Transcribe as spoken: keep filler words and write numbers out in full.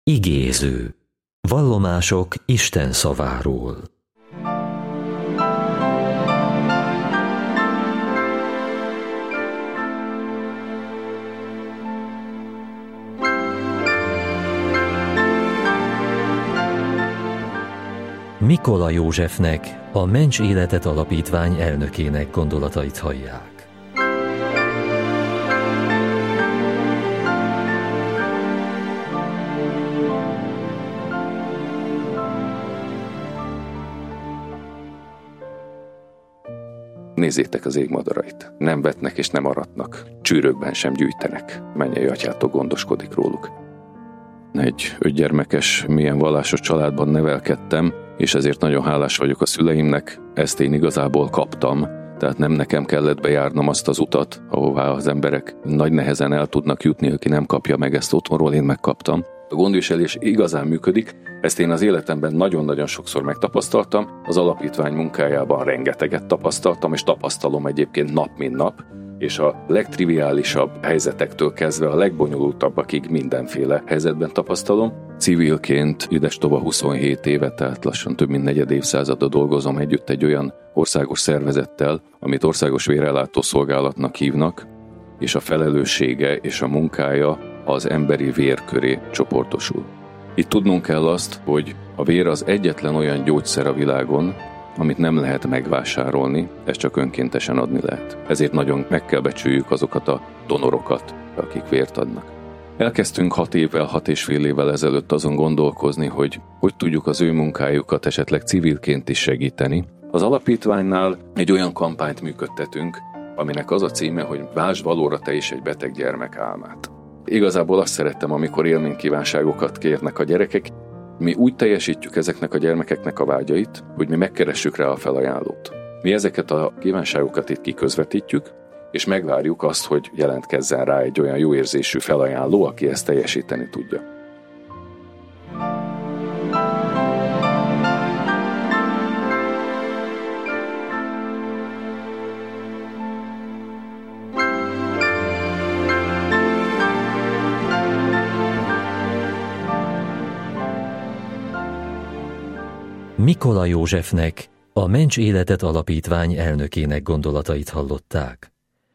Igéző. Vallomások Isten szaváról. Mikola Józsefnek, a Mencs Életet Alapítvány elnökének gondolatait hallják. Nézzétek az ég madarait. Nem vetnek és nem aratnak. Csűrökben sem gyűjtenek. Mennyei atyátok gondoskodik róluk. Egy ötgyermekes, milyen vallásos családban nevelkedtem, és ezért nagyon hálás vagyok a szüleimnek. Ezt én igazából kaptam, tehát nem nekem kellett bejárnom azt az utat, ahová az emberek nagy nehezen el tudnak jutni, aki nem kapja meg ezt otthonról, én megkaptam. A gondviselés igazán működik, ezt én az életemben nagyon-nagyon sokszor megtapasztaltam, az alapítvány munkájában rengeteget tapasztaltam, és tapasztalom egyébként nap mint nap, és a legtriviálisabb helyzetektől kezdve a legbonyolultabbakig mindenféle helyzetben tapasztalom. Civilként idestova huszonhét éve, tehát lassan több mint negyed évszázada dolgozom együtt egy olyan országos szervezettel, amit Országos Vérellátó Szolgálatnak hívnak, és a felelőssége és a munkája az emberi vér köré csoportosul. Itt tudnunk kell azt, hogy a vér az egyetlen olyan gyógyszer a világon, amit nem lehet megvásárolni, ezt csak önkéntesen adni lehet. Ezért nagyon meg kell becsüljük azokat a donorokat, akik vért adnak. Elkezdtünk hat évvel, hat és fél évvel ezelőtt azon gondolkozni, hogy hogy tudjuk az ő munkájukat esetleg civilként is segíteni. Az alapítványnál egy olyan kampányt működtetünk, aminek az a címe, hogy váltsd valóra te is egy beteg gyermek álmát. Igazából azt szerettem, amikor élménykívánságokat kérnek a gyerekek. Mi úgy teljesítjük ezeknek a gyermekeknek a vágyait, hogy mi megkeressük rá a felajánlót. Mi ezeket a kívánságokat itt kiközvetítjük, és megvárjuk azt, hogy jelentkezzen rá egy olyan jó érzésű felajánló, aki ezt teljesíteni tudja. Mikola Józsefnek, a Mencs Életet Alapítvány elnökének gondolatait hallották.